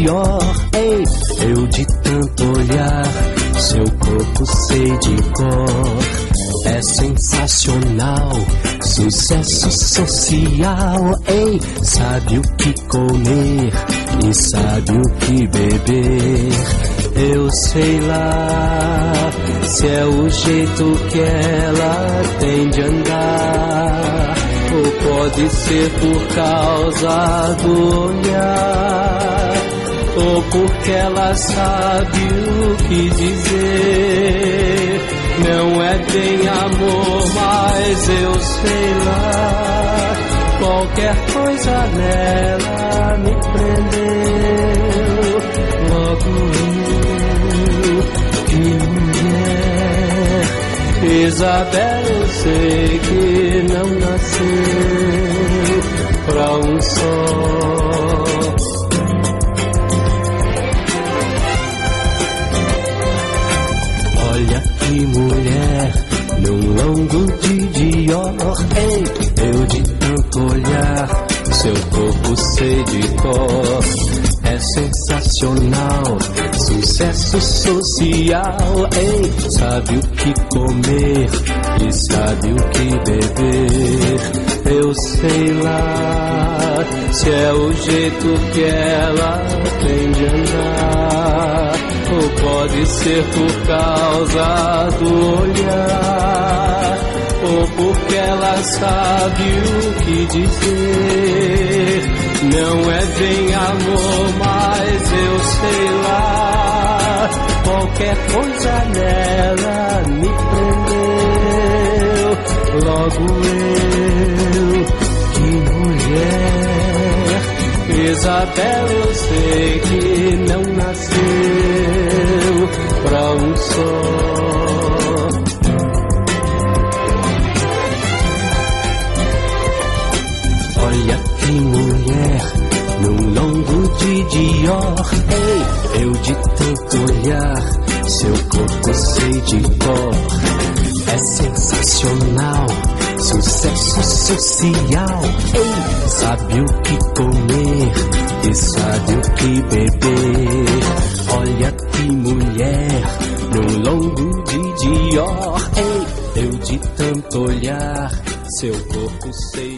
Dior. Ei, eu de tanto olhar seu corpo sei de cor. É sensacional, sucesso social. Ei, sabe o que comer e sabe o que beber. Eu sei lá se é o jeito que ela tem de andar, ou pode ser por causa do olhar, ou porque ela sabe o que dizer. Não é bem amor, mas eu sei lá, qualquer coisa nela me prendeu. Logo eu, que mulher. Isabela, eu sei que não nasceu pra um só. Olha que mulher, num longo de Dior. Ei, eu de tanto olhar seu corpo sei de cor. É sensacional, sucesso social. Ei, sabe o que comer e sabe o que beber. Eu sei lá se é o jeito que ela tem de andar, ou pode ser por causa do olhar, ou porque ela sabe o que dizer. Não é bem amor, mas eu sei lá, qualquer coisa nela me prendeu. Logo eu, que mulher. Isabela, eu sei que não nasceu pra um só. Olha que mulher, num longo de Dior. Ei, eu de tanto olhar seu corpo sei de cor. É sensacional, sucesso social. Ei, sabe o que comer e sabe o que beber. Olha que mulher, num longo de Dior. Ei, eu de tanto olhar seu corpo sei